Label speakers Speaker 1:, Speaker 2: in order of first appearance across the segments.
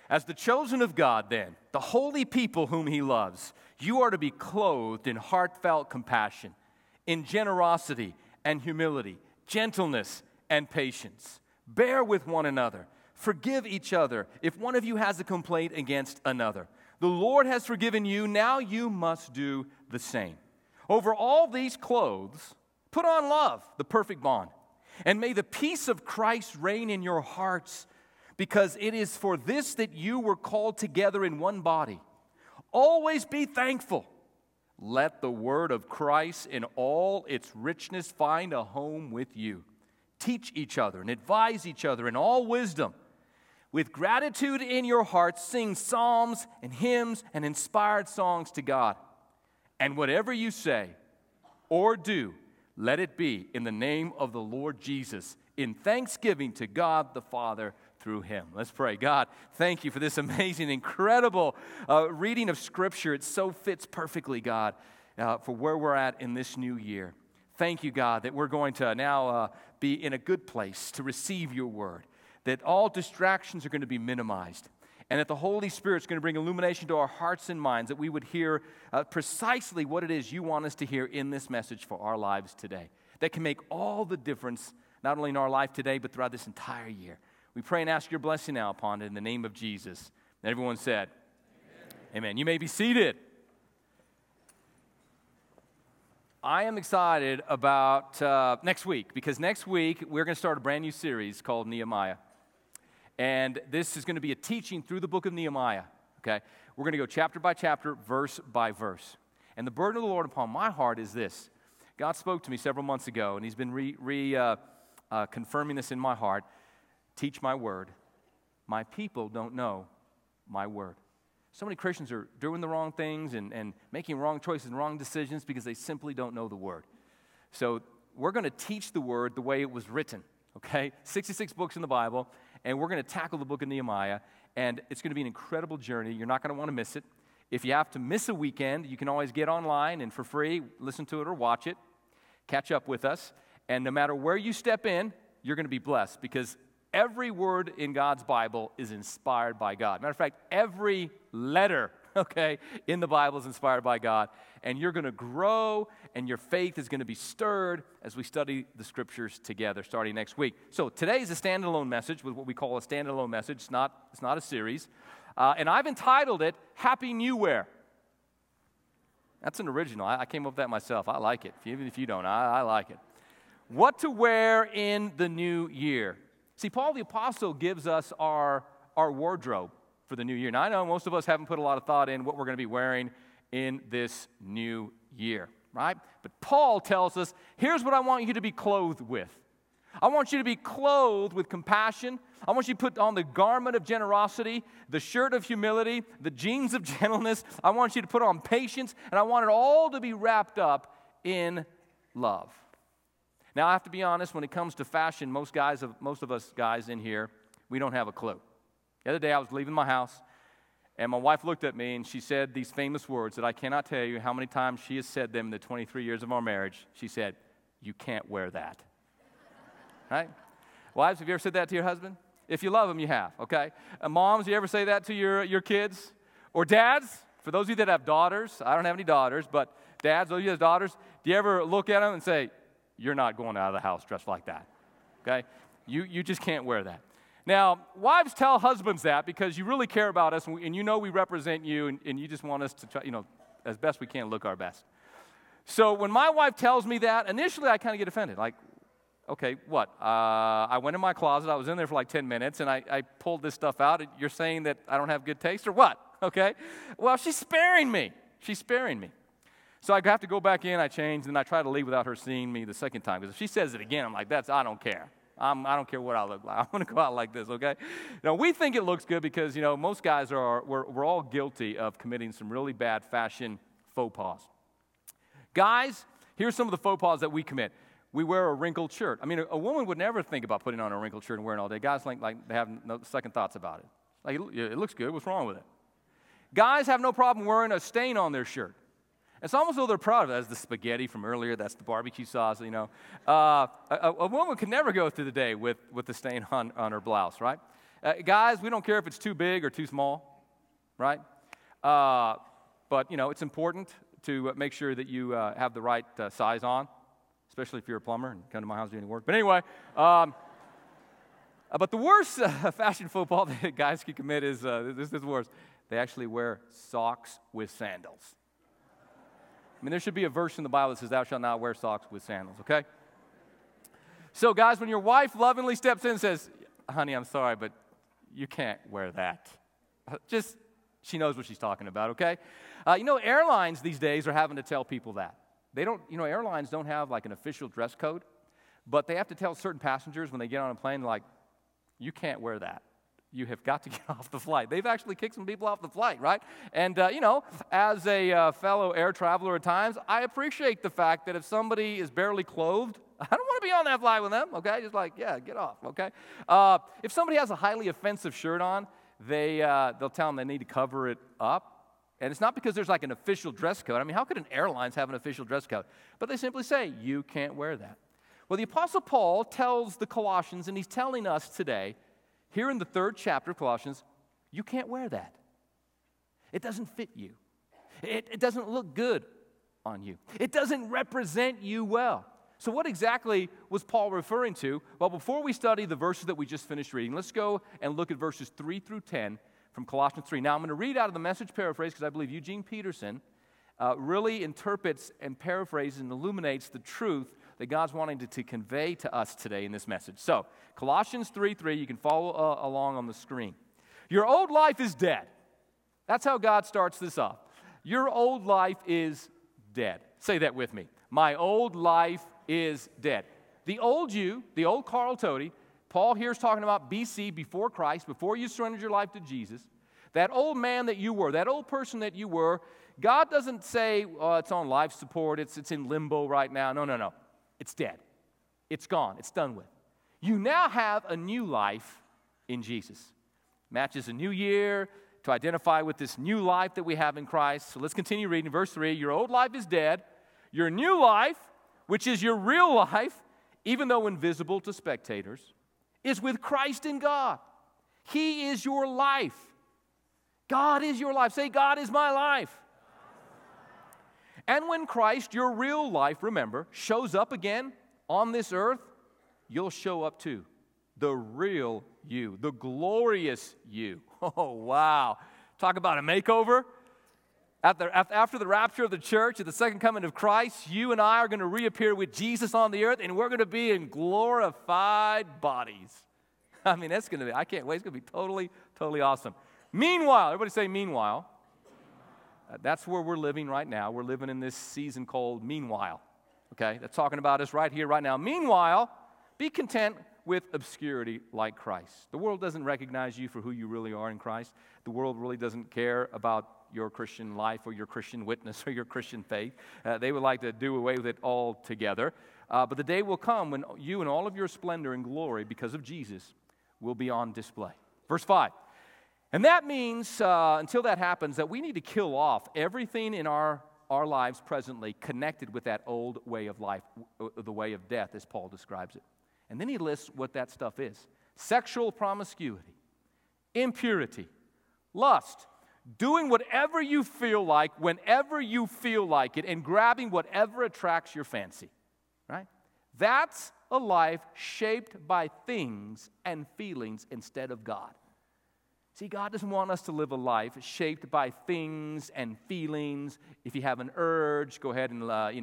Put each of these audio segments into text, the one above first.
Speaker 1: As the chosen of God, then, the holy people whom he loves, you are to be clothed in heartfelt compassion, in generosity and humility, gentleness and patience. Bear with one another. Forgive each other if one of you has a complaint against another. The Lord has forgiven you, now you must do the same. Over all these clothes, put on love, the perfect bond. And may the peace of Christ reign in your hearts, because it is for this that you were called together in one body. Always be thankful. Let the word of Christ in all its richness find a home with you. Teach each other and advise each other in all wisdom. With gratitude in your hearts, sing psalms and hymns and inspired songs to God. And whatever you say or do, let it be in the name of the Lord Jesus, in thanksgiving to God the Father through him. Let's pray. God, thank you for this amazing, incredible reading of Scripture. It so fits perfectly, God, for where we're at in this new year. Thank you, God, that we're going to now be in a good place to receive your word, that all distractions are going to be minimized, and that the Holy Spirit's going to bring illumination to our hearts and minds, that we would hear precisely what it is you want us to hear in this message for our lives today, that can make all the difference, not only in our life today, but throughout this entire year. We pray and ask your blessing now upon it in the name of Jesus. And everyone said, Amen. You may be seated. I am excited about next week, because next week we're going to start a brand new series called Nehemiah. And this is going to be a teaching through the book of Nehemiah, okay? We're going to go chapter by chapter, verse by verse. And the burden of the Lord upon my heart is this. God spoke to me several months ago, and he's been confirming this in my heart. Teach my word. My people don't know my word. So many Christians are doing the wrong things and making wrong choices and wrong decisions because they simply don't know the word. So we're going to teach the word the way it was written, okay? 66 books in the Bible, and we're going to tackle the book of Nehemiah, and it's going to be an incredible journey. You're not going to want to miss it. If you have to miss a weekend, you can always get online and for free listen to it or watch it, catch up with us, and no matter where you step in, you're going to be blessed, because every word in God's Bible is inspired by God. Matter of fact, every letter, okay, in the Bible is inspired by God. And you're going to grow, and your faith is going to be stirred as we study the Scriptures together starting next week. So today is a standalone message, with what we call a standalone message. It's not a series. And I've entitled it, Happy New Wear. That's an original. I came up with that myself. I like it. Even if you don't, I like it. What to wear in the new year. See, Paul the Apostle gives us our wardrobe for the new year. Now, I know most of us haven't put a lot of thought in what we're going to be wearing in this new year, right? But Paul tells us, here's what I want you to be clothed with. I want you to be clothed with compassion. I want you to put on the garment of generosity, the shirt of humility, the jeans of gentleness. I want you to put on patience, and I want it all to be wrapped up in love. Now, I have to be honest, when it comes to fashion, most of us guys in here, we don't have a clue. The other day, I was leaving my house, and my wife looked at me, and she said these famous words that I cannot tell you how many times she has said them in the 23 years of our marriage. She said, "You can't wear that." Right? Wives, have you ever said that to your husband? If you love him, you have, okay? Moms, you ever say that to your kids? Or dads, for those of you that have daughters, I don't have any daughters, but dads, those of you that have daughters, do you ever look at them and say, "You're not going out of the house dressed like that," okay? You just can't wear that. Now, wives tell husbands that because you really care about us, and you know we represent you, and you just want us to try, as best we can, look our best. So when my wife tells me that, initially I kind of get offended. Like, okay, what? I went in my closet. I was in there for like 10 minutes, and I pulled this stuff out. And you're saying that I don't have good taste, or what? Okay? Well, she's sparing me. She's sparing me. So I have to go back in, I change, and I try to leave without her seeing me the second time. Because if she says it again, I'm like, I don't care. I don't care what I look like. I'm going to go out like this, okay? Now, we think it looks good because, most guys we're all guilty of committing some really bad fashion faux pas. Guys, here's some of the faux pas that we commit. We wear a wrinkled shirt. I mean, a woman would never think about putting on a wrinkled shirt and wearing it all day. Guys like they have no second thoughts about it. Like, it looks good. What's wrong with it? Guys have no problem wearing a stain on their shirt. It's almost though they're proud of it. That's the spaghetti from earlier. That's the barbecue sauce, A woman can never go through the day with the stain on her blouse, right? Guys, we don't care if it's too big or too small, right? But, it's important to make sure that you have the right size on, especially if you're a plumber and come to my house doing any work. But anyway, but the worst fashion faux pas that guys can commit is, this is worse, they actually wear socks with sandals. I mean, there should be a verse in the Bible that says, thou shalt not wear socks with sandals, okay? So, guys, when your wife lovingly steps in and says, honey, I'm sorry, but you can't wear that. She knows what she's talking about, okay? Airlines these days are having to tell people that. They don't, airlines don't have like an official dress code, but they have to tell certain passengers when they get on a plane, like, you can't wear that. You have got to get off the flight. They've actually kicked some people off the flight, right? And, as a fellow air traveler at times, I appreciate the fact that if somebody is barely clothed, I don't want to be on that flight with them, okay? Just like, yeah, get off, okay? If somebody has a highly offensive shirt on, they'll tell them they need to cover it up. And it's not because there's like an official dress code. I mean, how could an airlines have an official dress code? But they simply say, you can't wear that. Well, the Apostle Paul tells the Colossians, and he's telling us today, here in the 3rd chapter of Colossians, you can't wear that. It doesn't fit you. It doesn't look good on you. It doesn't represent you well. So what exactly was Paul referring to? Well, before we study the verses that we just finished reading, let's go and look at verses 3 through 10 from Colossians 3. Now, I'm going to read out of the Message paraphrase because I believe Eugene Peterson really interprets and paraphrases and illuminates the truth that God's wanting to convey to us today in this message. So, Colossians 3:3, you can follow along on the screen. Your old life is dead. That's how God starts this off. Your old life is dead. Say that with me. My old life is dead. The old you, the old Carl Tody, Paul here is talking about BC, before Christ, before you surrendered your life to Jesus. That old man that you were, that old person that you were, God doesn't say, it's on life support, it's in limbo right now. No. It's dead. It's gone. It's done with. You now have a new life in Jesus. Matches a new year to identify with this new life that we have in Christ. So let's continue reading. Verse 3, your old life is dead. Your new life, which is your real life, even though invisible to spectators, is with Christ in God. He is your life. God is your life. Say, God is my life. And when Christ, your real life, remember, shows up again on this earth, you'll show up too. The real you, the glorious you. Oh, wow. Talk about a makeover. After the rapture of the church, at the second coming of Christ, you and I are going to reappear with Jesus on the earth, and we're going to be in glorified bodies. I mean, that's going to be, I can't wait. It's going to be totally, totally awesome. Meanwhile, everybody say meanwhile. That's where we're living right now. We're living in this season called meanwhile. Okay? That's talking about us right here, right now. Meanwhile, be content with obscurity like Christ. The world doesn't recognize you for who you really are in Christ. The world really doesn't care about your Christian life or your Christian witness or your Christian faith. They would like to do away with it altogether. But the day will come when you and all of your splendor and glory because of Jesus will be on display. Verse 5. And that means, until that happens, that we need to kill off everything in our lives presently connected with that old way of life, the way of death, as Paul describes it. And then he lists what that stuff is. Sexual promiscuity, impurity, lust, doing whatever you feel like, whenever you feel like it, and grabbing whatever attracts your fancy, right? That's a life shaped by things and feelings instead of God. See, God doesn't want us to live a life shaped by things and feelings. If you have an urge, go ahead and,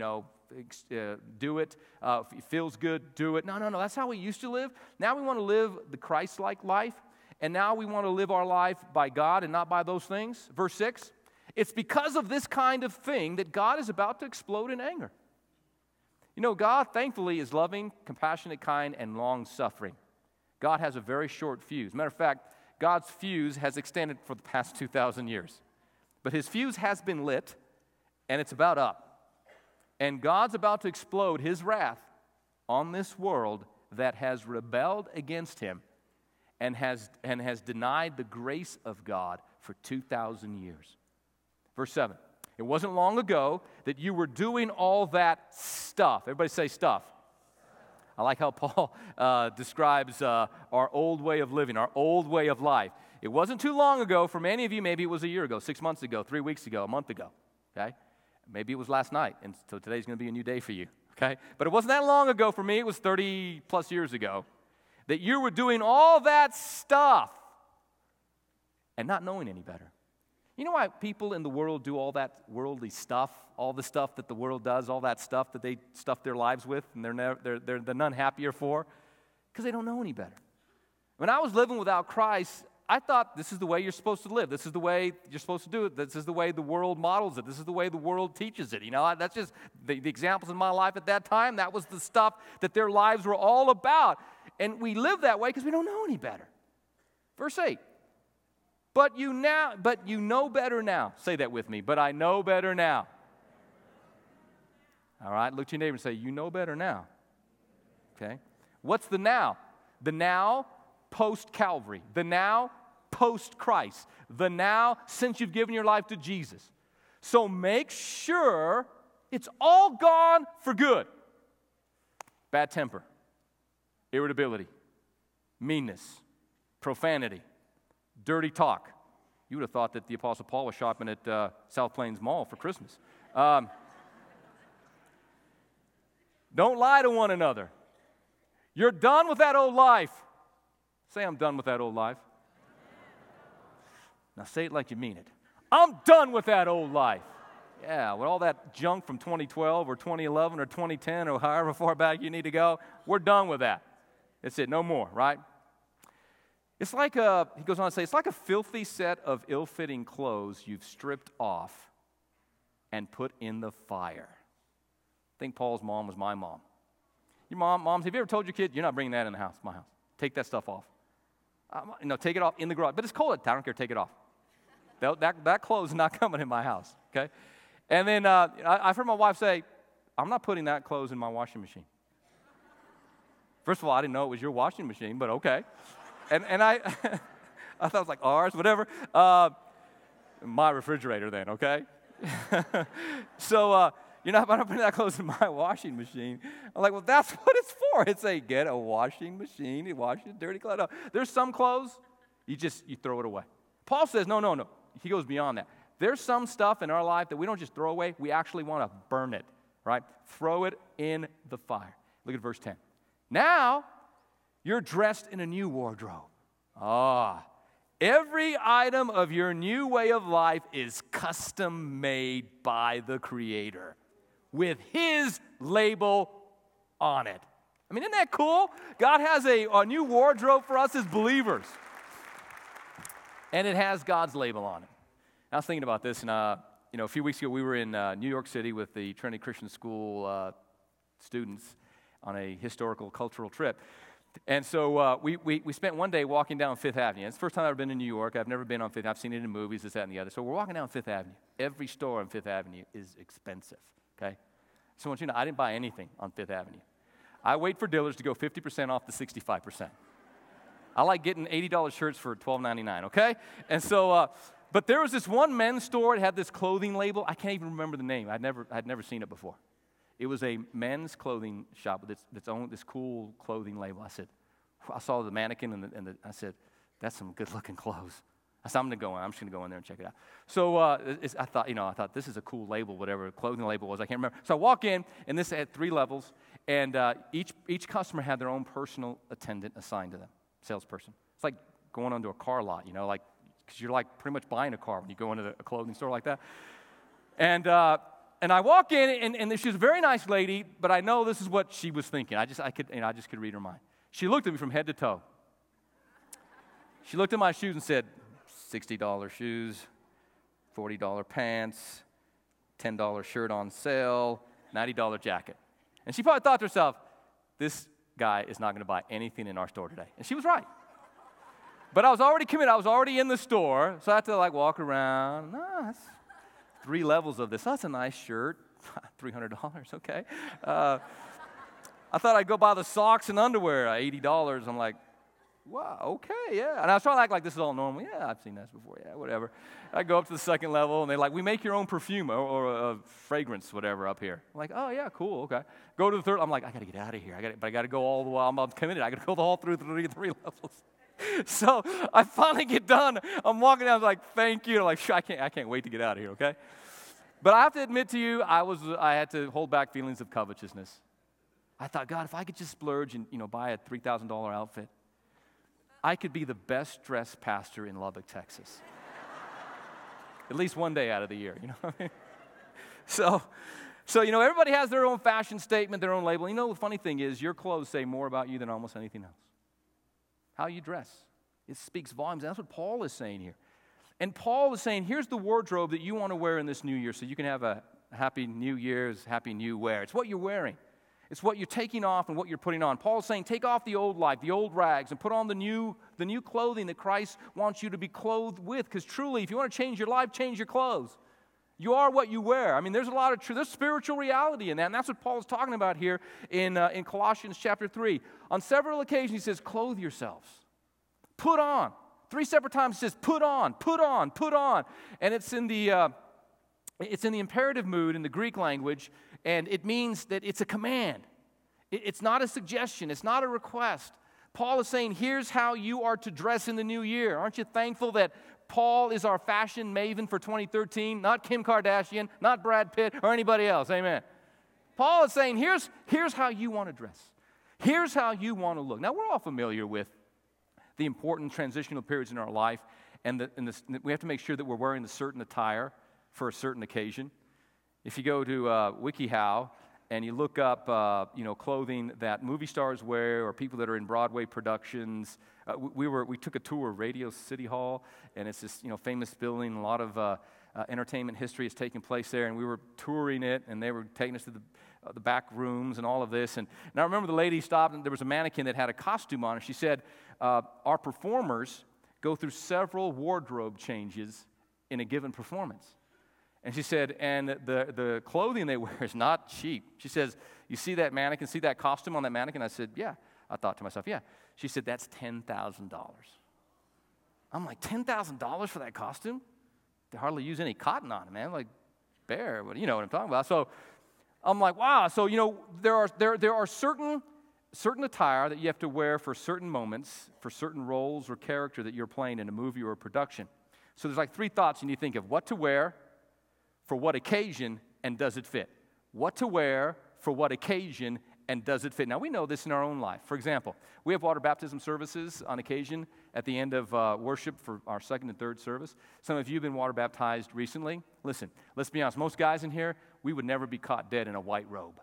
Speaker 1: do it. If it feels good, do it. No. That's how we used to live. Now we want to live the Christ-like life. And now we want to live our life by God and not by those things. Verse 6, it's because of this kind of thing that God is about to explode in anger. You know, God, thankfully, is loving, compassionate, kind, and long-suffering. God has a very short fuse. Matter of fact, God's fuse has extended for the past 2,000 years. But his fuse has been lit, and it's about up. And God's about to explode his wrath on this world that has rebelled against him and has denied the grace of God for 2,000 years. Verse 7, it wasn't long ago that you were doing all that stuff. Everybody say stuff. I like how Paul describes our old way of living, our old way of life. It wasn't too long ago. For many of you, maybe it was a year ago, 6 months ago, 3 weeks ago, a month ago, okay? Maybe it was last night, and so today's going to be a new day for you, okay? But it wasn't that long ago for me. It was 30-plus years ago that you were doing all that stuff and not knowing any better. You know why people in the world do all that worldly stuff, all the stuff that the world does, all that stuff that they stuff their lives with, and they're none happier for? Because they don't know any better. When I was living without Christ, I thought this is the way you're supposed to live. This is the way you're supposed to do it. This is the way the world models it. This is the way the world teaches it. You know, that's just the examples in my life at that time. That was the stuff that their lives were all about. And we live that way because we don't know any better. Verse 8. But you know better now. Say that with me. But I know better now. All right, look to your neighbor and say, you know better now. Okay? What's the now? The now post-Calvary. The now post-Christ. The now since you've given your life to Jesus. So make sure it's all gone for good. Bad temper, irritability, meanness, profanity, dirty talk. You would have thought that the Apostle Paul was shopping at South Plains Mall for Christmas. Don't lie to one another. You're done with that old life. Say, I'm done with that old life. Now say it like you mean it. I'm done with that old life. Yeah, with all that junk from 2012 or 2011 or 2010 or however far back you need to go, we're done with that. That's it, no more, right? It's like he goes on to say, it's like a filthy set of ill-fitting clothes you've stripped off and put in the fire. I think Paul's mom was my mom. Your moms, have you ever told your kid, you're not bringing that in the house, my house. Take that stuff off. Take it off in the garage. But it's cold. I don't care, take it off. That clothes is not coming in my house, okay? And then I've heard my wife say, I'm not putting that clothes in my washing machine. First of all, I didn't know it was your washing machine, but okay. And I I thought it was like ours, whatever. My refrigerator then, okay? So you're not putting that clothes in my washing machine. I'm like, well, that's what it's for. It's get a washing machine. You wash your dirty clothes. No, there's some clothes, you throw it away. Paul says, no. He goes beyond that. There's some stuff in our life that we don't just throw away. We actually want to burn it, right? Throw it in the fire. Look at verse 10. Now, you're dressed in a new wardrobe. Every item of your new way of life is custom made by the Creator with His label on it. I mean, isn't that cool? God has a new wardrobe for us as believers. And it has God's label on it. I was thinking about this, and a few weeks ago we were in New York City with the Trinity Christian School students on a historical cultural trip. And so we spent one day walking down Fifth Avenue. It's the first time I've ever been to New York. I've never been on Fifth. I've seen it in movies, this, that, and the other. So we're walking down Fifth Avenue. Every store on Fifth Avenue is expensive, okay? So I want you to know, I didn't buy anything on Fifth Avenue. I wait for dealers to go 50% off to 65%. I like getting $80 shirts for $12.99, okay? And so, but there was this one men's store. It had this clothing label. I can't even remember the name. I'd never seen it before. It was a men's clothing shop with its own, this cool clothing label. I saw the mannequin, and I said, that's some good-looking clothes. I said, I'm just going to go in there and check it out. So I thought this is a cool label, whatever clothing label was. I can't remember. So I walk in, and this had 3 levels, and each customer had their own personal attendant assigned to them, salesperson. It's like going onto a car lot, because you're like pretty much buying a car when you go into a clothing store like that. And I walk in, and she was a very nice lady, but I know this is what she was thinking. I just could read her mind. She looked at me from head to toe. She looked at my shoes and said, $60 shoes, $40 pants, $10 shirt on sale, $90 jacket. And she probably thought to herself, this guy is not going to buy anything in our store today. And she was right. But I was already committed. I was already in the store, so I had to walk around. That's 3 levels of this. That's a nice shirt, $300, okay. I thought I'd go buy the socks and underwear, $80. I'm like, Wow, okay, yeah. And I was trying to act like this is all normal. Yeah, I've seen this before. Yeah, whatever. I go up to the second level, and they're like, we make your own perfume or fragrance, whatever, up here. I'm like, oh, yeah, cool, okay. Go to the third. I'm like, I got to get out of here. But I got to go all the way. I'm committed. I got to go all through three levels. So I finally get done. I'm walking down. I'm like, thank you. I'm like, I can't wait to get out of here, okay? But I have to admit to you, I had to hold back feelings of covetousness. I thought, God, if I could just splurge and buy a $3,000 outfit, I could be the best dressed pastor in Lubbock, Texas. At least one day out of the year, you know what I mean? So everybody has their own fashion statement, their own label. The funny thing is, your clothes say more about you than almost anything else. How you dress, it speaks volumes. That's what Paul is saying here. And Paul is saying, here's the wardrobe that you want to wear in this new year so you can have a happy New Year's, happy new wear. It's what you're wearing. It's what you're taking off and what you're putting on. Paul's saying, take off the old life, the old rags, and put on the new clothing that Christ wants you to be clothed with. Because truly, if you want to change your life, change your clothes. You are what you wear. I mean, there's a lot of there's spiritual reality in that, and that's what Paul's talking about here in Colossians chapter 3. On several occasions, he says, clothe yourselves. Put on. 3 separate times he says, put on, put on, put on. And it's in the imperative mood in the Greek language, and it means that it's a command. It's not a suggestion. It's not a request. Paul is saying, here's how you are to dress in the new year. Aren't you thankful that Paul is our fashion maven for 2013? Not Kim Kardashian, not Brad Pitt, or anybody else. Amen. Paul is saying, here's how you want to dress. Here's how you want to look. Now, we're all familiar with the important transitional periods in our life, and we have to make sure that we're wearing a certain attire for a certain occasion. If you go to WikiHow and you look up, clothing that movie stars wear or people that are in Broadway productions, we took a tour of Radio City Hall, and it's this famous building. A lot of entertainment history is taking place there, and we were touring it, and they were taking us to the back rooms and all of this. And I remember the lady stopped, and there was a mannequin that had a costume on, and she said, our performers go through several wardrobe changes in a given performance. And she said, and the clothing they wear is not cheap. She says, you see that mannequin, see that costume on that mannequin? I said, yeah. I thought to myself, yeah. She said, that's $10,000. I'm like, $10,000 for that costume? They hardly use any cotton on it, man. Like, bear, but you know what I'm talking about. So I'm like, wow. So, there are certain attire that you have to wear for certain moments, for certain roles or character that you're playing in a movie or a production. So there's like 3 thoughts you need to think of. What to wear, for what occasion, and does it fit? What to wear, for what occasion, and does it fit? Now, we know this in our own life. For example, we have water baptism services on occasion at the end of worship for our second and third service. Some of you have been water baptized recently. Listen, let's be honest. Most guys in here, we would never be caught dead in a white robe.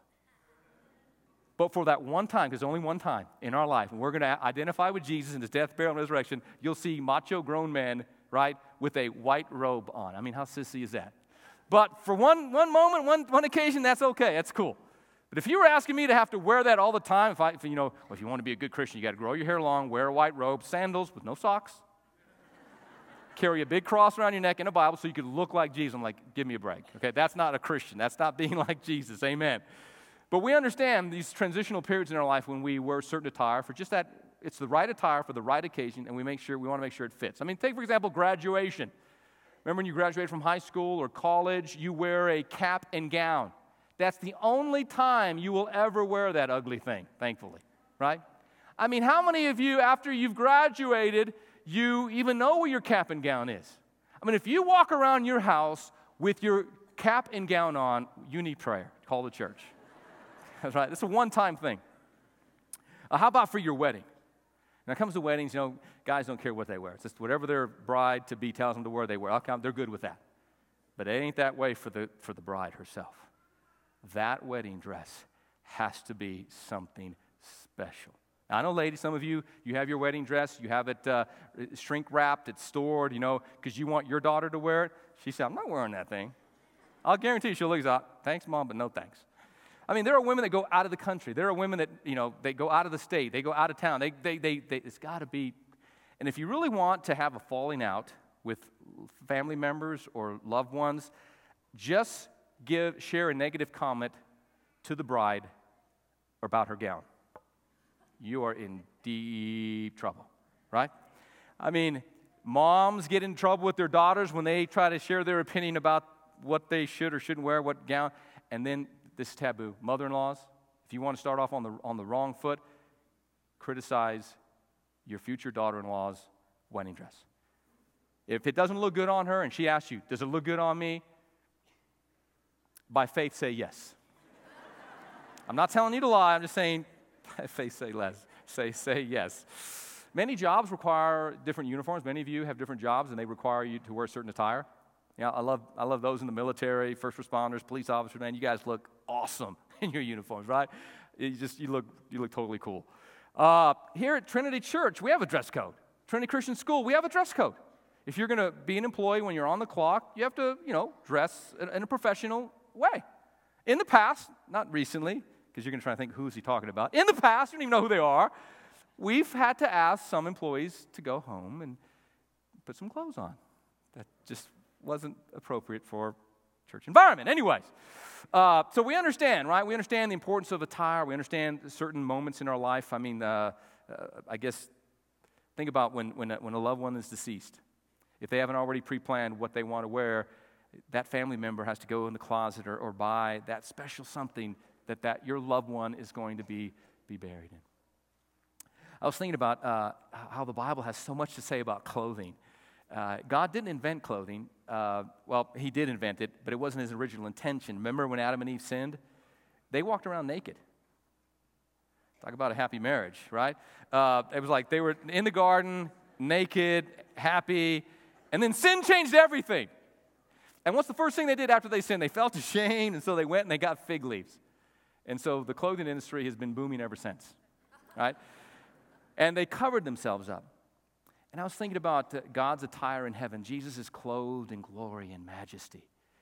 Speaker 1: But for that one time, because only one time in our life, and we're going to identify with Jesus in his death, burial, and resurrection, you'll see macho grown men, right, with a white robe on. I mean, how sissy is that? But for one moment, one occasion, that's okay. That's cool. But if you were asking me to have to wear that all the time, if you want to be a good Christian, you got to grow your hair long, wear a white robe, sandals with no socks, carry a big cross around your neck and a Bible so you could look like Jesus. I'm like, give me a break. Okay, that's not a Christian. That's not being like Jesus. Amen. But we understand these transitional periods in our life when we wear certain attire for just that. It's the right attire for the right occasion, and we want to make sure it fits. I mean, take, for example, graduation. Remember when you graduate from high school or college, you wear a cap and gown. That's the only time you will ever wear that ugly thing, thankfully, right? I mean, how many of you, after you've graduated, you even know where your cap and gown is? I mean, if you walk around your house with your cap and gown on, you need prayer. Call the church. That's right. It's a one-time thing. How about for your wedding? When it comes to weddings, guys don't care what they wear. It's just whatever their bride-to-be tells them to wear, they wear. They're good with that. But it ain't that way for the bride herself. That wedding dress has to be something special. Now, I know, ladies, some of you have your wedding dress. You have it shrink-wrapped. It's stored, because you want your daughter to wear it. She said, I'm not wearing that thing. I'll guarantee you she'll look out, thanks, Mom, but no thanks. I mean, there are women that go out of the country. There are women that, they go out of the state. They go out of town. It's got to be. And if you really want to have a falling out with family members or loved ones, just share a negative comment to the bride about her gown. You are in deep trouble. right? I mean, moms get in trouble with their daughters when they try to share their opinion about what they should or shouldn't wear, what gown, and then this is taboo. Mother-in-laws, if you want to start off on the wrong foot, criticize your future daughter-in-law's wedding dress. If it doesn't look good on her and she asks you, does it look good on me? By faith, say yes. I'm not telling you to lie. I'm just saying, by faith, say less. Say yes. Many jobs require different uniforms. Many of you have different jobs, and they require you to wear certain attire. Yeah, I love those in the military, first responders, police officers. Man, you guys look awesome in your uniforms, right? You look totally cool. Here at Trinity Church, we have a dress code. Trinity Christian School, we have a dress code. If you're going to be an employee when you're on the clock, you have to, dress in a professional way. In the past, not recently, because you're going to try to think, who is he talking about? In the past, you don't even know who they are. We've had to ask some employees to go home and put some clothes on. That just wasn't appropriate for church environment. Anyways, so we understand, right? We understand the importance of attire. We understand certain moments in our life. I mean, I guess, think about when a loved one is deceased. If they haven't already pre-planned what they want to wear, that family member has to go in the closet or buy that special something that your loved one is going to be buried in. I was thinking about how the Bible has so much to say about clothing. God didn't invent clothing. Well, he did invent it, but it wasn't his original intention. Remember when Adam and Eve sinned? They walked around naked. Talk about a happy marriage, right? It was like they were in the garden, naked, happy, and then sin changed everything. And what's the first thing they did after they sinned? They felt ashamed, and so they went and they got fig leaves. And so the clothing industry has been booming ever since, right? And they covered themselves up. And I was thinking about God's attire in heaven. Jesus is clothed in glory and majesty.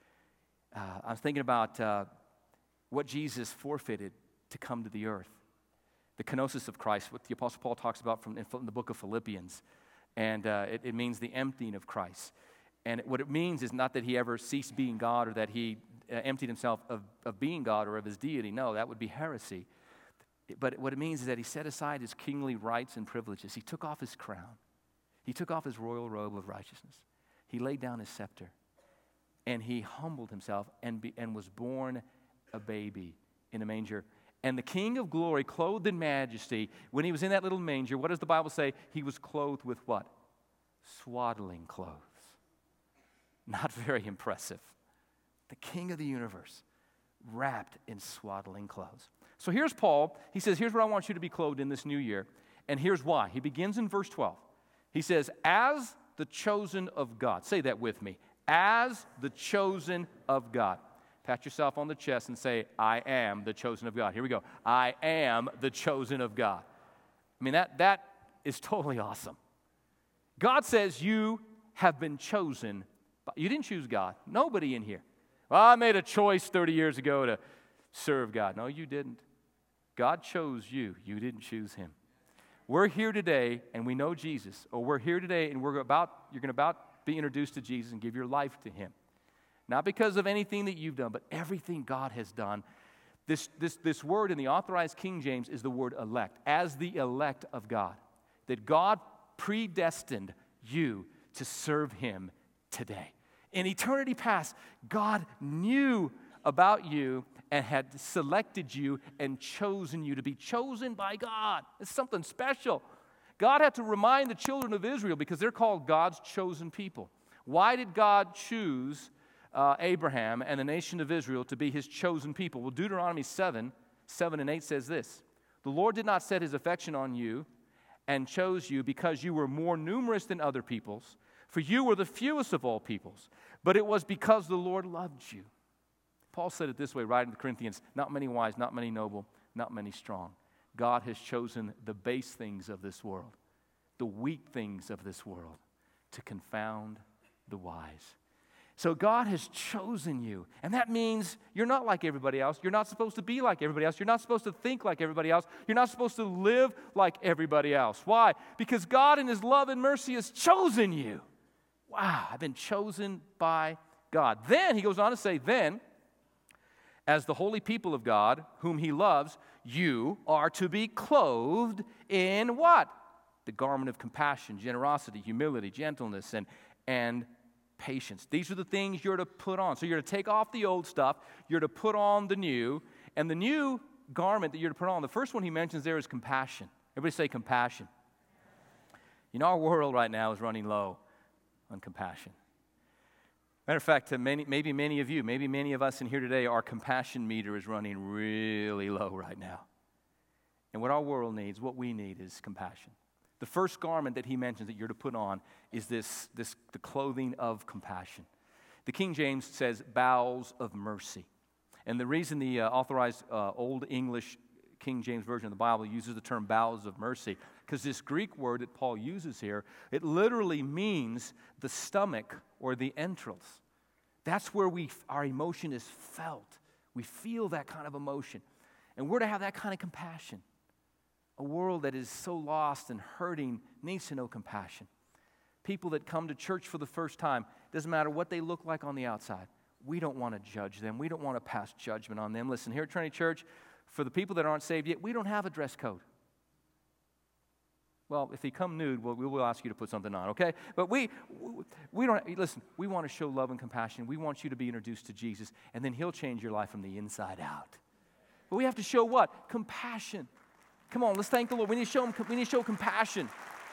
Speaker 1: I was thinking about what Jesus forfeited to come to the earth. The kenosis of Christ, what the Apostle Paul talks about in the book of Philippians. And it means the emptying of Christ. And what it means is not that he ever ceased being God or that he emptied himself of being God or of his deity. No, that would be heresy. But what it means is that he set aside his kingly rights and privileges. He took off his crown. He took off his royal robe of righteousness. He laid down his scepter. And he humbled himself and was born a baby in a manger. And the King of glory, clothed in majesty, when he was in that little manger, what does the Bible say? He was clothed with what? Swaddling clothes. Not very impressive. The King of the universe, wrapped in swaddling clothes. So here's Paul. He says, here's what I want you to be clothed in this new year. And here's why. He begins in verse 12. He says, as the chosen of God. Say that with me. As the chosen of God. Pat yourself on the chest and say, I am the chosen of God. Here we go. I am the chosen of God. I mean, that is totally awesome. God says you have been chosen. You didn't choose God. Nobody in here. Well, I made a choice 30 years ago to serve God. No, you didn't. God chose you. You didn't choose him. We're here today and we know Jesus. Or we're here today and you're going to about be introduced to Jesus and give your life to him. Not because of anything that you've done, but everything God has done. This word in the Authorized King James is the word elect. As the elect of God. That God predestined you to serve him today. In eternity past, God knew about you and had selected you and chosen you to be chosen by God. It's something special. God had to remind the children of Israel because they're called God's chosen people. Why did God choose Abraham and the nation of Israel to be his chosen people? Well, Deuteronomy 7 and 8 says this. The Lord did not set his affection on you and chose you because you were more numerous than other peoples, for you were the fewest of all peoples, but it was because the Lord loved you. Paul said it this way, right in the Corinthians, not many wise, not many noble, not many strong. God has chosen the base things of this world, the weak things of this world, to confound the wise. So God has chosen you, and that means you're not like everybody else. You're not supposed to be like everybody else. You're not supposed to think like everybody else. You're not supposed to live like everybody else. Why? Because God in his love and mercy has chosen you. Wow, I've been chosen by God. Then, he goes on to say, then, as the holy people of God, whom he loves, you are to be clothed in what? the garment of compassion, generosity, humility, gentleness, and patience. These are the things you're to put on. So you're to take off the old stuff, you're to put on the new, and the new garment that you're to put on, the first one he mentions there is compassion. Everybody say compassion. You know, our world right now is running low on compassion. Matter of fact, maybe many of you, maybe many of us in here today, our compassion meter is running really low right now. And what our world needs, what we need is compassion. The first garment that he mentions that you're to put on is the clothing of compassion. The King James says bowels of mercy. And the reason the authorized Old English King James Version of the Bible uses the term bowels of mercy, because this Greek word that Paul uses here, it literally means the stomach or the entrails. That's where our emotion is felt. We feel that kind of emotion. And we're to have that kind of compassion. A world that is so lost and hurting needs to know compassion. People that come to church for the first time, doesn't matter what they look like on the outside. We don't want to judge them. We don't want to pass judgment on them. Listen, here at Trinity Church, for the people that aren't saved yet, we don't have a dress code. Well, if you come nude, we will ask you to put something on, okay? But we don't, listen, we want to show love and compassion. We want you to be introduced to Jesus, and then he'll change your life from the inside out. But we have to show what? Compassion. Come on, let's thank the Lord. We need to show compassion.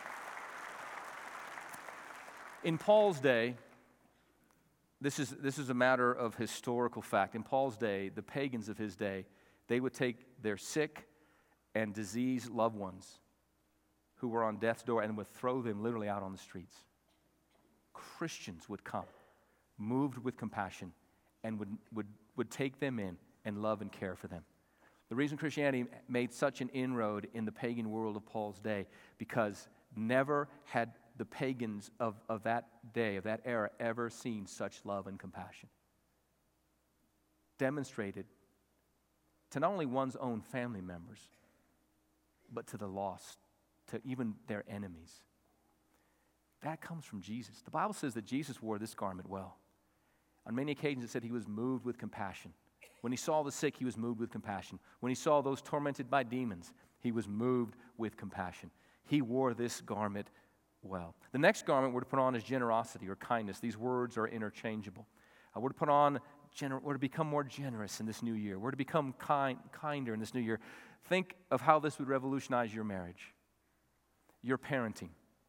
Speaker 1: In Paul's day, this is a matter of historical fact. In Paul's day, the pagans of his day, they would take their sick and diseased loved ones who were on death's door and would throw them literally out on the streets. Christians would come, moved with compassion, and would take them in and love and care for them. The reason Christianity made such an inroad in the pagan world of Paul's day, because never had the pagans of that day, of that era, ever seen such love and compassion. Demonstrated to not only one's own family members, but to the lost, to even their enemies. That comes from Jesus. The Bible says that Jesus wore this garment well. On many occasions it said he was moved with compassion. When he saw the sick, he was moved with compassion. When he saw those tormented by demons, he was moved with compassion. He wore this garment well. The next garment we're to put on is generosity or kindness. These words are interchangeable. We're to put on, we're to become more generous in this new year. We're to become kinder in this new year. Think of how this would revolutionize your marriage, your parenting,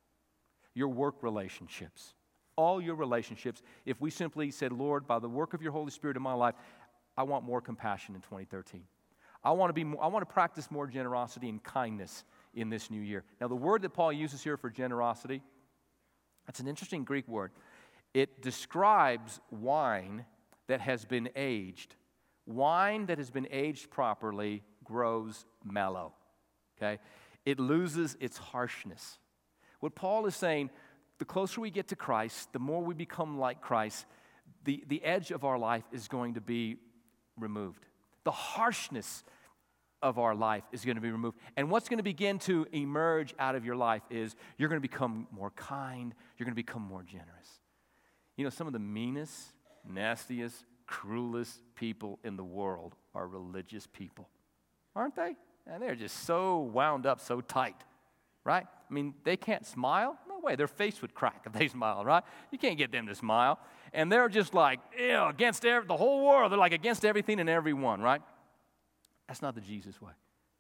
Speaker 1: your work relationships, all your relationships. If we simply said, Lord, by the work of your Holy Spirit in my life, I want more compassion in 2013. I want to practice more generosity and kindness in this new year. Now, the word that Paul uses here for generosity, that's an interesting Greek word. It describes wine that has been aged. Wine that has been aged properly grows mellow, okay? It loses its harshness. What Paul is saying, the closer we get to Christ, the more we become like Christ, the edge of our life is going to be removed. The harshness of our life is going to be removed. And what's going to begin to emerge out of your life is you're going to become more kind, you're going to become more generous. You know, some of the meanest, nastiest, cruelest people in the world are religious people, aren't they? And they're just so wound up, so tight, right? I mean, they can't smile. No way, their face would crack if they smiled, right? You can't get them to smile. And they're just like, against the whole world. They're like against everything and everyone, right? That's not the Jesus way.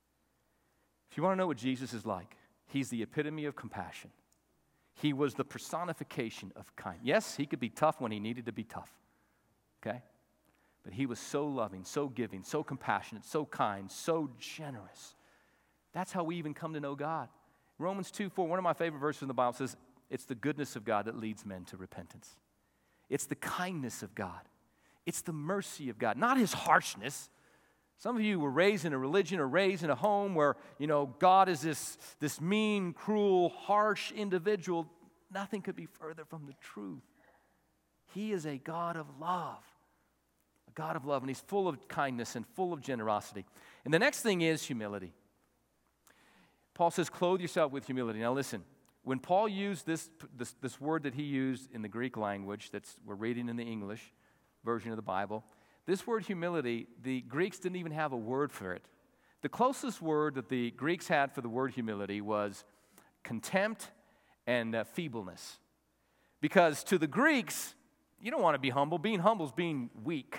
Speaker 1: If you want to know what Jesus is like, he's the epitome of compassion. He was the personification of kindness. Yes, he could be tough when he needed to be tough, okay? But he was so loving, so giving, so compassionate, so kind, so generous. That's how we even come to know God. Romans 2:4, one of my favorite verses in the Bible says, it's the goodness of God that leads men to repentance. It's the kindness of God. It's the mercy of God, not his harshness. Some of you were raised in a religion or raised in a home where, God is this mean, cruel, harsh individual. Nothing could be further from the truth. He is a God of love. A God of love, and he's full of kindness and full of generosity. And the next thing is humility. Paul says, clothe yourself with humility. Now listen, when Paul used this word that he used in the Greek language we're reading in the English version of the Bible, this word humility, the Greeks didn't even have a word for it. The closest word that the Greeks had for the word humility was contempt, and feebleness. Because to the Greeks, you don't want to be humble. Being humble is being weak.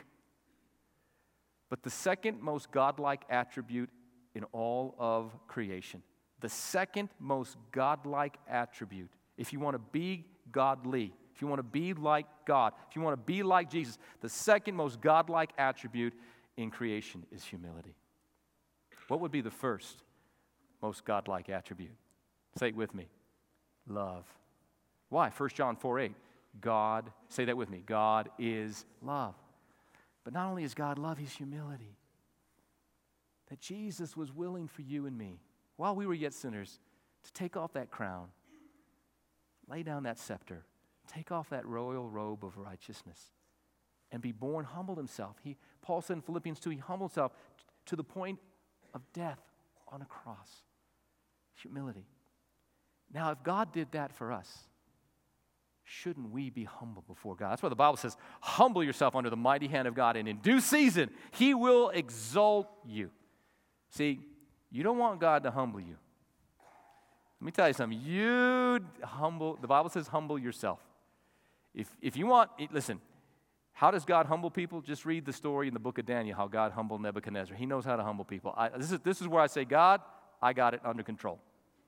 Speaker 1: But the second most godlike attribute in all of creation, the second most godlike attribute, if you want to be godly, if you want to be like God, if you want to be like Jesus, the second most godlike attribute in creation is humility. What would be the first most godlike attribute? Say it with me. Love. Why? 1 John 4:8. God, say that with me, God is love. But not only is God love, He's humility. That Jesus was willing for you and me, while we were yet sinners, to take off that crown, lay down that scepter, take off that royal robe of righteousness, and be born, humbled Himself. Paul said in Philippians 2, He humbled Himself to the point of death on a cross. Humility. Now, if God did that for us, shouldn't we be humble before God? That's why the Bible says, humble yourself under the mighty hand of God, and in due season, He will exalt you. See, you don't want God to humble you. Let me tell you something. The Bible says humble yourself. If you want, listen, how does God humble people? Just read the story in the book of Daniel, how God humbled Nebuchadnezzar. He knows how to humble people. This is where I say, God, I got it under control.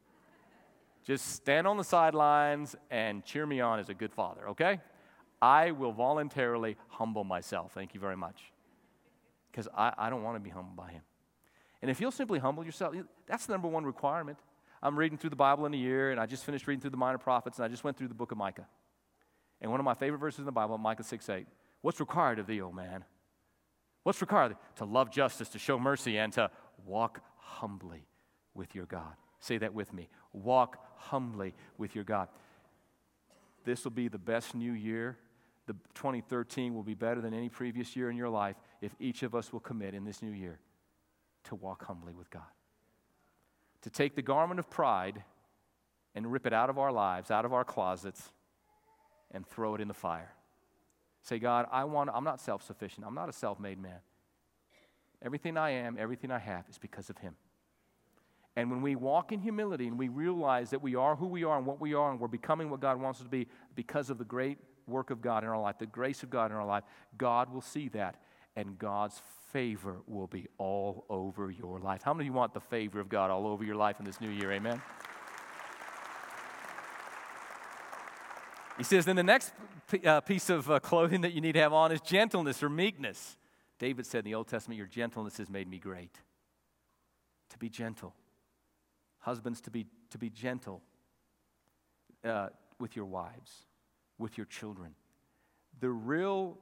Speaker 1: Just stand on the sidelines and cheer me on as a good father, okay? I will voluntarily humble myself. Thank you very much. Because I don't want to be humbled by Him. And if you'll simply humble yourself, that's the number one requirement. I'm reading through the Bible in a year, and I just finished reading through the Minor Prophets, and I just went through the book of Micah. And one of my favorite verses in the Bible, Micah 6:8. What's required of thee, O man? What's required? To love justice, to show mercy, and to walk humbly with your God. Say that with me. Walk humbly with your God. This will be the best new year. The 2013 will be better than any previous year in your life if each of us will commit in this new year to walk humbly with God. To take the garment of pride and rip it out of our lives, out of our closets, and throw it in the fire. Say, God, I'm not self-sufficient. I'm not a self-made man. Everything I am, everything I have is because of Him. And when we walk in humility and we realize that we are who we are and what we are and we're becoming what God wants us to be because of the great work of God in our life, the grace of God in our life, God will see that and God's favor will be all over your life. How many of you want the favor of God all over your life in this new year? Amen? He says, then the next piece of clothing that you need to have on is gentleness or meekness. David said in the Old Testament, your gentleness has made me great. To be gentle. Husbands, to be gentle with your wives, with your children. The real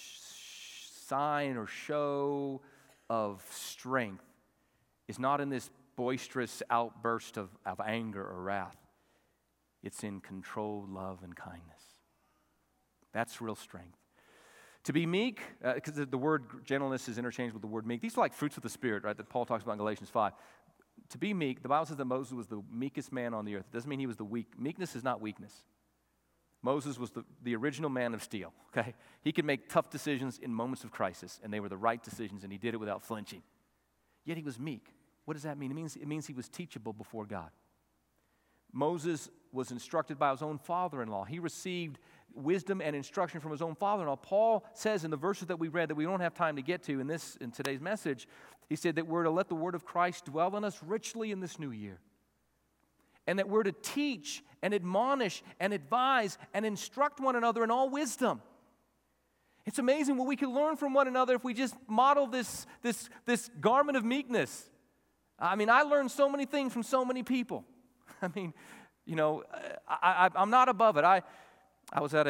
Speaker 1: sign or show of strength is not in this boisterous outburst of anger or wrath. It's in controlled love and kindness. That's real strength. To be meek, because the word gentleness is interchanged with the word meek. These are like fruits of the Spirit, right, that Paul talks about in Galatians 5. To be meek, the Bible says that Moses was the meekest man on the earth. It doesn't mean he was the weak. Meekness is not weakness. Moses was the original man of steel, okay? He could make tough decisions in moments of crisis, and they were the right decisions, and he did it without flinching. Yet he was meek. What does that mean? It means he was teachable before God. Moses was instructed by his own father-in-law. He received wisdom and instruction from his own father-in-law. Paul says in the verses that we read that we don't have time to get to in today's message, he said that we're to let the word of Christ dwell in us richly in this new year. And that we're to teach and admonish and advise and instruct one another in all wisdom. It's amazing what we can learn from one another if we just model this garment of meekness. I mean, I learned so many things from so many people. I mean, you know, I'm not above it. I was at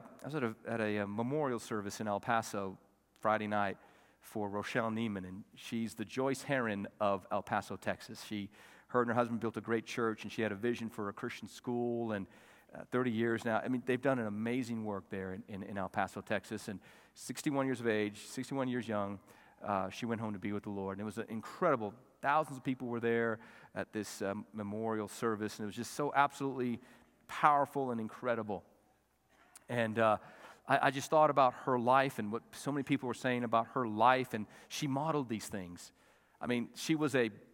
Speaker 1: a memorial service in El Paso Friday night for Rochelle Neiman, and she's the Joyce Heron of El Paso, Texas. Her and her husband built a great church, and she had a vision for a Christian school, and 30 years now. I mean, they've done an amazing work there in El Paso, Texas, and 61 years of age, 61 years young, she went home to be with the Lord, and it was incredible. Thousands of people were there at this memorial service, and it was just so absolutely powerful and incredible. And I just thought about her life and what so many people were saying about her life, and she modeled these things. I mean, she was a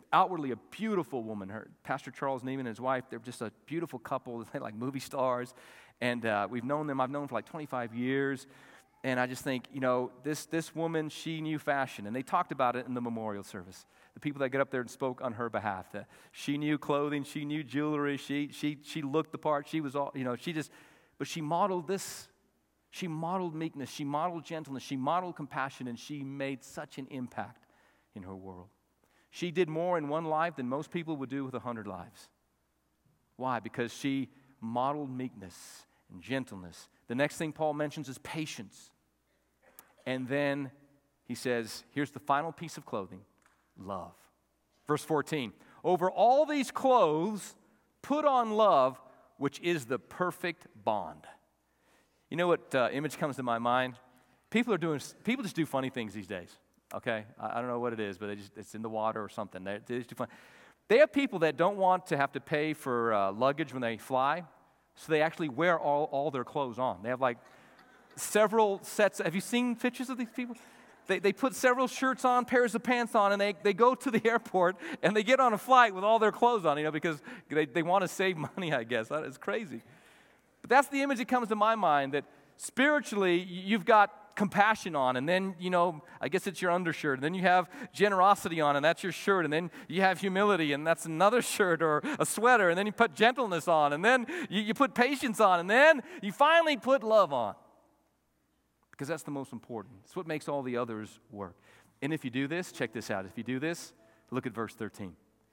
Speaker 1: outwardly a beautiful woman. Pastor Charles Neiman and his wife, they're just a beautiful couple. They're like movie stars. And we've known them. I've known them for like 25 years. And I just think, this woman, she knew fashion. And they talked about it in the memorial service. The people that got up there and spoke on her behalf. She knew clothing. She knew jewelry. She looked the part. She was all, but she modeled this. She modeled meekness. She modeled gentleness. She modeled compassion. And she made such an impact in her world. She did more in one life than most people would do with 100 lives. Why? Because she modeled meekness and gentleness. The next thing Paul mentions is patience. And then he says, here's the final piece of clothing, love. Verse 14, over all these clothes, put on love, which is the perfect bond. You know what image comes to my mind? People just do funny things these days, okay? I don't know what it is, but it's in the water or something. They just do fun. They have people that don't want to have to pay for luggage when they fly, so they actually wear all their clothes on. They have like several sets. Have you seen pictures of these people? They put several shirts on, pairs of pants on, and they go to the airport, and they get on a flight with all their clothes on, because they want to save money, I guess. It's crazy. But that's the image that comes to my mind, that spiritually you've got compassion on, and then, I guess it's your undershirt, and then you have generosity on, and that's your shirt, and then you have humility, and that's another shirt or a sweater, and then you put gentleness on, and then you put patience on, and then you finally put love on. Because that's the most important. It's what makes all the others work. And if you do this, check this out. If you do this, look at verse 13.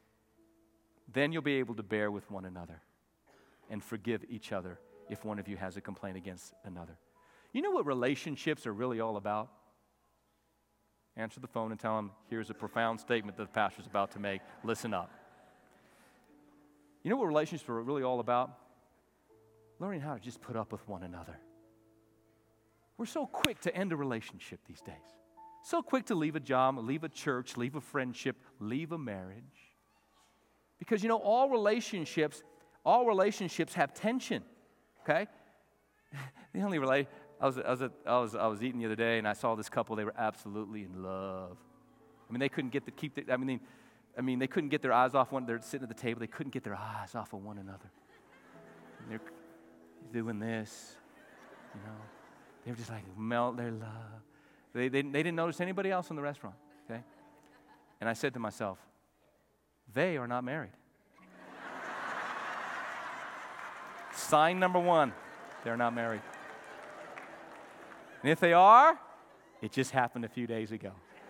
Speaker 1: Then you'll be able to bear with one another and forgive each other if one of you has a complaint against another. You know what relationships are really all about? Answer the phone and tell them, here's a profound statement that the pastor's about to make. Listen up. You know what relationships are really all about? Learning how to just put up with one another. We're so quick to end a relationship these days. So quick to leave a job, leave a church, leave a friendship, leave a marriage. Because all relationships have tension. Okay? The only I was eating the other day and I saw this couple. They were absolutely in love. They couldn't they couldn't get their eyes off one. They're sitting at the table. They couldn't get their eyes off of one another. And they're doing this, They were just like melt their love. They didn't notice anybody else in the restaurant, okay? And I said to myself, they are not married. Sign number one, they're not married. And if they are, it just happened a few days ago.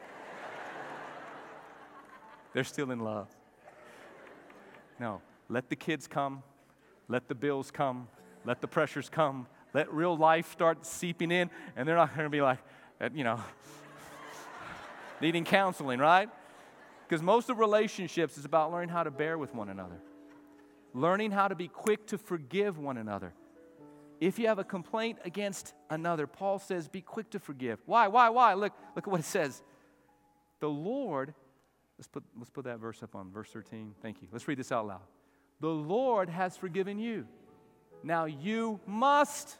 Speaker 1: They're still in love. No, let the kids come. Let the bills come. Let the pressures come. Let real life start seeping in, and they're not going to be like, needing counseling, right? Because most of relationships is about learning how to bear with one another. Learning how to be quick to forgive one another. If you have a complaint against another, Paul says, be quick to forgive. Why? Look at what it says. The Lord, let's put that verse up on verse 13. Thank you. Let's read this out loud. The Lord has forgiven you. Now you must.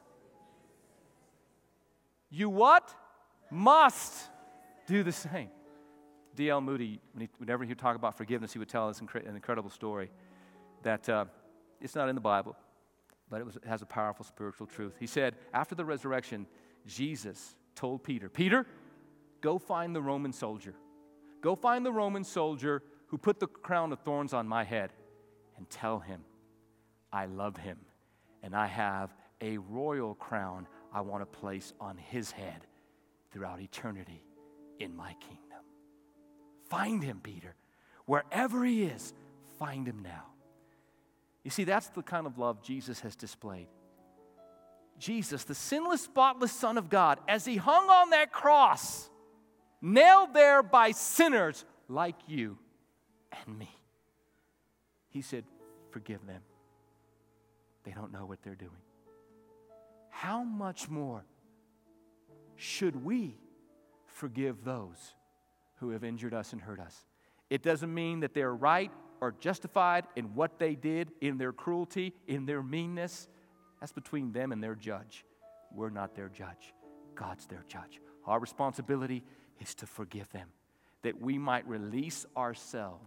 Speaker 1: You what? Must do the same. D.L. Moody, whenever he would talk about forgiveness, he would tell us an incredible story that it's not in the Bible, but it has a powerful spiritual truth. He said, after the resurrection, Jesus told Peter, Peter, go find the Roman soldier. Go find the Roman soldier who put the crown of thorns on my head and tell him I love him and I have a royal crown I want to place on his head throughout eternity in my kingdom. Find him, Peter. Wherever he is, find him now. You see, that's the kind of love Jesus has displayed. Jesus, the sinless, spotless Son of God, as he hung on that cross, nailed there by sinners like you and me. He said, forgive them. They don't know what they're doing. How much more should we forgive those who have injured us and hurt us? It doesn't mean that they're right or justified in what they did, in their cruelty, in their meanness. That's between them and their judge. We're not their judge. God's their judge. Our responsibility is to forgive them, that we might release ourselves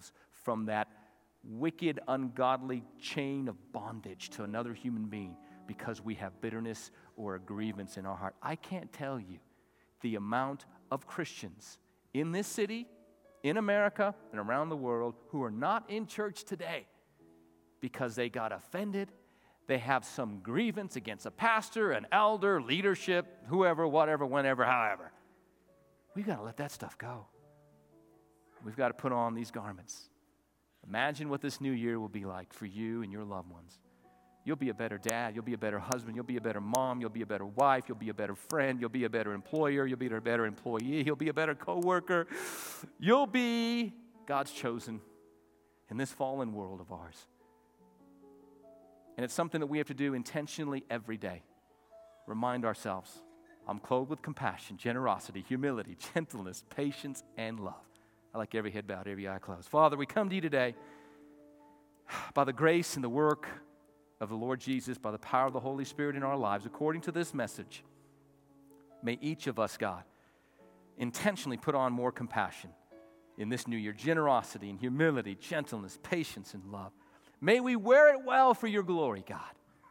Speaker 1: from that wicked, ungodly chain of bondage to another human being because we have bitterness or a grievance in our heart. I can't tell you the amount of Christians in this city, in America, and around the world who are not in church today because they got offended. They have some grievance against a pastor, an elder, leadership, whoever, whatever, whenever, however. We've got to let that stuff go. We've got to put on these garments. Imagine what this new year will be like for you and your loved ones. You'll be a better dad. You'll be a better husband. You'll be a better mom. You'll be a better wife. You'll be a better friend. You'll be a better employer. You'll be a better employee. You'll be a better coworker. You'll be God's chosen in this fallen world of ours. And it's something that we have to do intentionally every day. Remind ourselves, I'm clothed with compassion, generosity, humility, gentleness, patience, and love. I like every head bowed, every eye closed. Father, we come to you today by the grace and the work of the Lord Jesus, by the power of the Holy Spirit in our lives, according to this message. May each of us, God, intentionally put on more compassion in this new year, generosity and humility, gentleness, patience, and love. May we wear it well for your glory, God.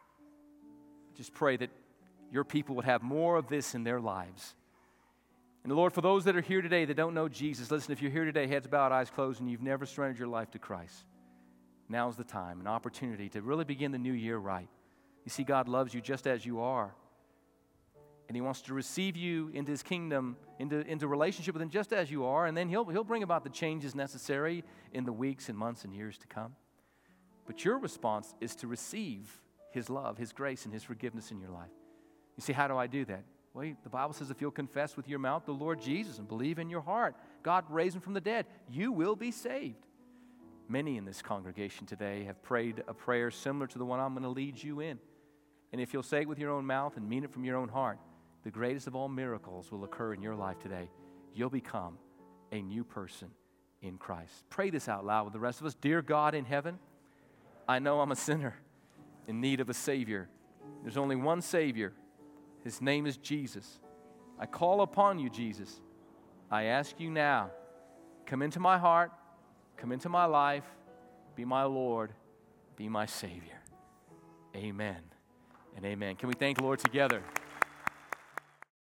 Speaker 1: Just pray that your people would have more of this in their lives. And Lord, for those that are here today that don't know Jesus, listen, if you're here today, heads bowed, eyes closed, and you've never surrendered your life to Christ, now's the time, an opportunity to really begin the new year right. You see, God loves you just as you are. And he wants to receive you into his kingdom, into relationship with him just as you are, and then he'll bring about the changes necessary in the weeks and months and years to come. But your response is to receive his love, his grace, and his forgiveness in your life. You see, how do I do that? Well, the Bible says if you'll confess with your mouth the Lord Jesus and believe in your heart, God raised him from the dead, you will be saved. Many in this congregation today have prayed a prayer similar to the one I'm going to lead you in. And if you'll say it with your own mouth and mean it from your own heart, the greatest of all miracles will occur in your life today. You'll become a new person in Christ. Pray this out loud with the rest of us. Dear God in heaven, I know I'm a sinner in need of a Savior. There's only one Savior. His name is Jesus. I call upon you, Jesus. I ask you now, come into my heart, come into my life, be my Lord, be my Savior. Amen and amen. Can we thank the Lord together?